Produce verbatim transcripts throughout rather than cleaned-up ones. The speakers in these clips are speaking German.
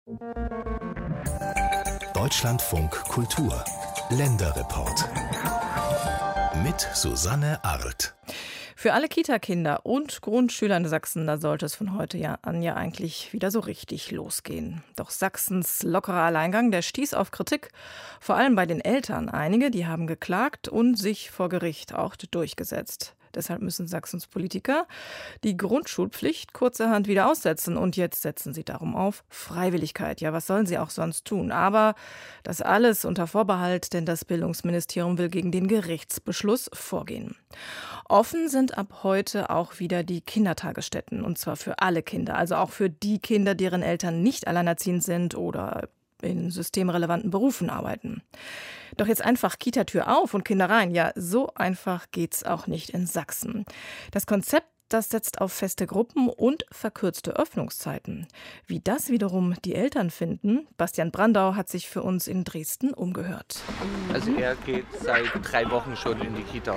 Deutschlandfunk Kultur Länderreport mit Susanne Arlt. Für alle Kita-Kinder und Grundschüler in Sachsen, da sollte es von heute an ja eigentlich wieder so richtig losgehen. Doch Sachsens lockerer Alleingang, der stieß auf Kritik, vor allem bei den Eltern. Einige, die haben geklagt und sich vor Gericht auch durchgesetzt. Deshalb müssen Sachsens Politiker die Grundschulpflicht kurzerhand wieder aussetzen. Und jetzt setzen sie darum auf Freiwilligkeit. Ja, was sollen sie auch sonst tun? Aber das alles unter Vorbehalt, denn das Bildungsministerium will gegen den Gerichtsbeschluss vorgehen. Offen sind ab heute auch wieder die Kindertagesstätten. Und zwar für alle Kinder. Also auch für die Kinder, deren Eltern nicht alleinerziehend sind oder in systemrelevanten Berufen arbeiten. Doch jetzt einfach Kitatür auf und Kinder rein. Ja, so einfach geht's auch nicht in Sachsen. Das Konzept, das setzt auf feste Gruppen und verkürzte Öffnungszeiten. Wie das wiederum die Eltern finden, Bastian Brandau hat sich für uns in Dresden umgehört. Also er geht seit drei Wochen schon in die Kita.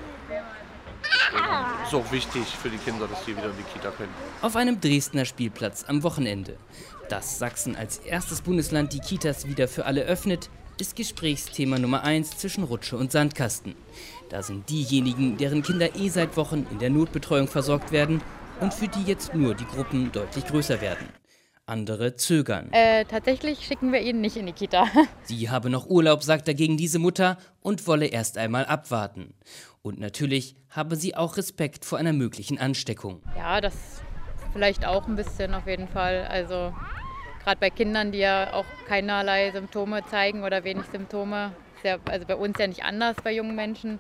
Ist auch wichtig für die Kinder, dass sie wieder in die Kita können. Auf einem Dresdner Spielplatz am Wochenende. Dass Sachsen als erstes Bundesland die Kitas wieder für alle öffnet, ist Gesprächsthema Nummer eins zwischen Rutsche und Sandkasten. Da sind diejenigen, deren Kinder eh seit Wochen in der Notbetreuung versorgt werden und für die jetzt nur die Gruppen deutlich größer werden. Andere zögern. Äh, tatsächlich schicken wir ihn nicht in die Kita. Sie habe noch Urlaub, sagt dagegen diese Mutter, und wolle erst einmal abwarten. Und natürlich habe sie auch Respekt vor einer möglichen Ansteckung. Ja, das vielleicht auch ein bisschen auf jeden Fall. Also gerade bei Kindern, die ja auch keinerlei Symptome zeigen oder wenig Symptome. Ist ja, also bei uns ja nicht anders bei jungen Menschen.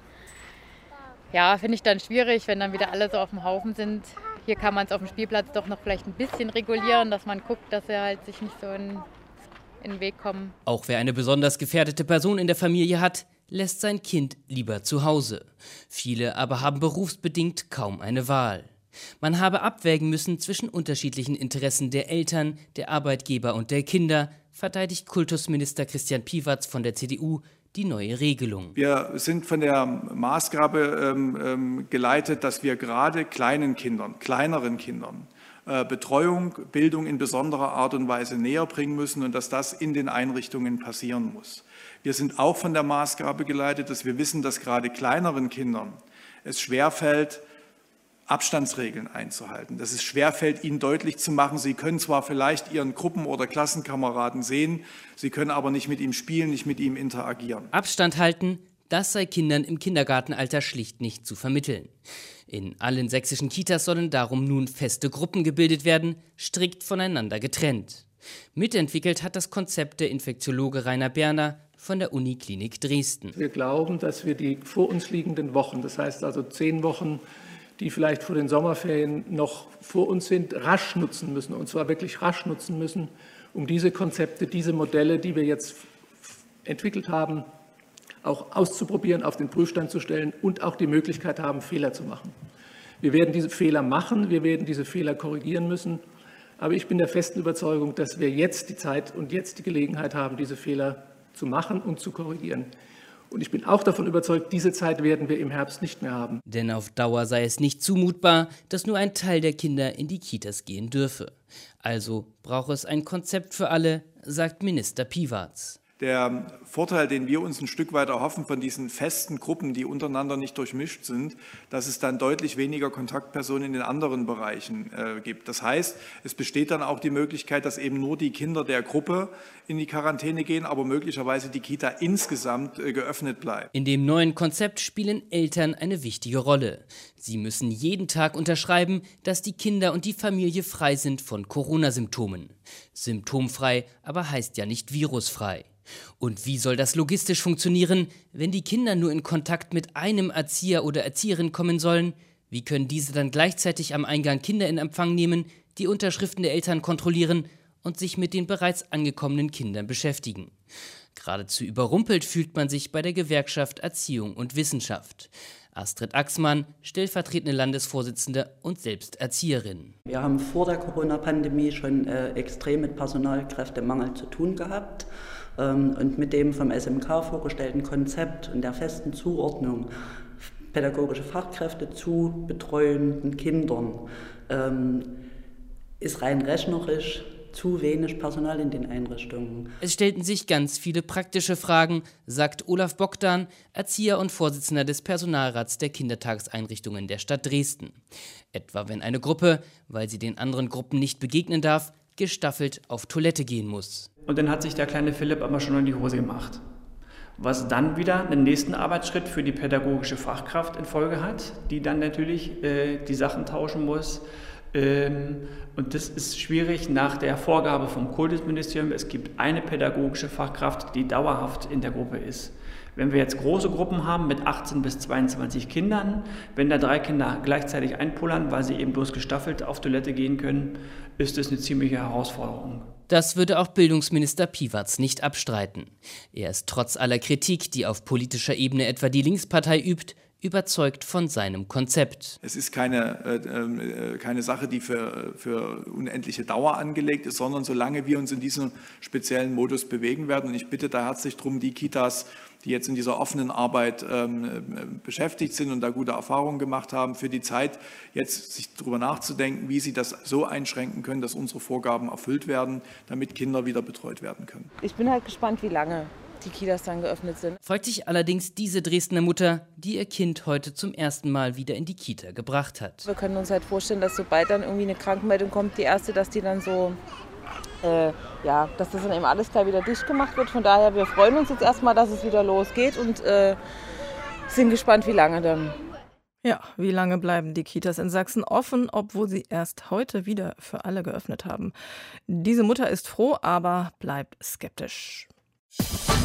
Ja, finde ich dann schwierig, wenn dann wieder alle so auf dem Haufen sind. Hier kann man es auf dem Spielplatz doch noch vielleicht ein bisschen regulieren, dass man guckt, dass er halt sich nicht so in, in den Weg kommen. Auch wer eine besonders gefährdete Person in der Familie hat, lässt sein Kind lieber zu Hause. Viele aber haben berufsbedingt kaum eine Wahl. Man habe abwägen müssen zwischen unterschiedlichen Interessen der Eltern, der Arbeitgeber und der Kinder, verteidigt Kultusminister Christian Piwatz von der C D U die neue Regelung. Wir sind von der Maßgabe ähm, ähm, geleitet, dass wir gerade kleinen Kindern, kleineren Kindern, äh, Betreuung, Bildung in besonderer Art und Weise näher bringen müssen und dass das in den Einrichtungen passieren muss. Wir sind auch von der Maßgabe geleitet, dass wir wissen, dass gerade kleineren Kindern es schwerfällt, Abstandsregeln einzuhalten. Dass es schwerfällt, ihnen deutlich zu machen, sie können zwar vielleicht ihren Gruppen- oder Klassenkameraden sehen, sie können aber nicht mit ihm spielen, nicht mit ihm interagieren. Abstand halten, das sei Kindern im Kindergartenalter schlicht nicht zu vermitteln. In allen sächsischen Kitas sollen darum nun feste Gruppen gebildet werden, strikt voneinander getrennt. Mitentwickelt hat das Konzept der Infektiologe Rainer Berner von der Uniklinik Dresden. Wir glauben, dass wir die vor uns liegenden Wochen, das heißt also zehn Wochen, die vielleicht vor den Sommerferien noch vor uns sind, rasch nutzen müssen. Und zwar wirklich rasch nutzen müssen, um diese Konzepte, diese Modelle, die wir jetzt entwickelt haben, auch auszuprobieren, auf den Prüfstand zu stellen und auch die Möglichkeit haben, Fehler zu machen. Wir werden diese Fehler machen, wir werden diese Fehler korrigieren müssen. Aber ich bin der festen Überzeugung, dass wir jetzt die Zeit und jetzt die Gelegenheit haben, diese Fehler zu machen und zu korrigieren. Und ich bin auch davon überzeugt, diese Zeit werden wir im Herbst nicht mehr haben. Denn auf Dauer sei es nicht zumutbar, dass nur ein Teil der Kinder in die Kitas gehen dürfe. Also brauche es ein Konzept für alle, sagt Minister Piwatz. Der Vorteil, den wir uns ein Stück weit erhoffen von diesen festen Gruppen, die untereinander nicht durchmischt sind, dass es dann deutlich weniger Kontaktpersonen in den anderen Bereichen äh, gibt. Das heißt, es besteht dann auch die Möglichkeit, dass eben nur die Kinder der Gruppe in die Quarantäne gehen, aber möglicherweise die Kita insgesamt äh, geöffnet bleibt. In dem neuen Konzept spielen Eltern eine wichtige Rolle. Sie müssen jeden Tag unterschreiben, dass die Kinder und die Familie frei sind von Corona-Symptomen. Symptomfrei aber heißt ja nicht virusfrei. Und wie soll das logistisch funktionieren, wenn die Kinder nur in Kontakt mit einem Erzieher oder Erzieherin kommen sollen? Wie können diese dann gleichzeitig am Eingang Kinder in Empfang nehmen, die Unterschriften der Eltern kontrollieren und sich mit den bereits angekommenen Kindern beschäftigen? Geradezu überrumpelt fühlt man sich bei der Gewerkschaft Erziehung und Wissenschaft. Astrid Axmann, stellvertretende Landesvorsitzende und selbst Erzieherin. Wir haben vor der Corona-Pandemie schon äh, extrem mit Personalkräftemangel zu tun gehabt. Ähm, und mit dem vom S M K vorgestellten Konzept und der festen Zuordnung pädagogische Fachkräfte zu betreuenden Kindern ähm, ist rein rechnerisch zu wenig Personal in den Einrichtungen. Es stellten sich ganz viele praktische Fragen, sagt Olaf Bogdan, Erzieher und Vorsitzender des Personalrats der Kindertageseinrichtungen der Stadt Dresden. Etwa wenn eine Gruppe, weil sie den anderen Gruppen nicht begegnen darf, gestaffelt auf Toilette gehen muss. Und dann hat sich der kleine Philipp aber schon in die Hose gemacht. Was dann wieder einen nächsten Arbeitsschritt für die pädagogische Fachkraft in Folge hat, die dann natürlich äh, die Sachen tauschen muss. Und das ist schwierig nach der Vorgabe vom Kultusministerium. Es gibt eine pädagogische Fachkraft, die dauerhaft in der Gruppe ist. Wenn wir jetzt große Gruppen haben mit achtzehn bis zweiundzwanzig Kindern, wenn da drei Kinder gleichzeitig einpullern, weil sie eben bloß gestaffelt auf Toilette gehen können, ist das eine ziemliche Herausforderung. Das würde auch Bildungsminister Piewatz nicht abstreiten. Er ist trotz aller Kritik, die auf politischer Ebene etwa die Linkspartei übt, überzeugt von seinem Konzept. Es ist keine, äh, keine Sache, die für, für unendliche Dauer angelegt ist, sondern solange wir uns in diesem speziellen Modus bewegen werden. Und ich bitte da herzlich darum, die Kitas, die jetzt in dieser offenen Arbeit ähm, beschäftigt sind und da gute Erfahrungen gemacht haben, für die Zeit jetzt sich darüber nachzudenken, wie sie das so einschränken können, dass unsere Vorgaben erfüllt werden, damit Kinder wieder betreut werden können. Ich bin halt gespannt, wie lange die Kitas dann geöffnet sind. Freut sich allerdings diese Dresdner Mutter, die ihr Kind heute zum ersten Mal wieder in die Kita gebracht hat. Wir können uns halt vorstellen, dass sobald dann irgendwie eine Krankmeldung kommt, die erste, dass die dann so, äh, ja, dass das dann eben alles gleich wieder dicht gemacht wird. Von daher, wir freuen uns jetzt erstmal, dass es wieder losgeht und äh, sind gespannt, wie lange dann. Ja, wie lange bleiben die Kitas in Sachsen offen, obwohl sie erst heute wieder für alle geöffnet haben? Diese Mutter ist froh, aber bleibt skeptisch.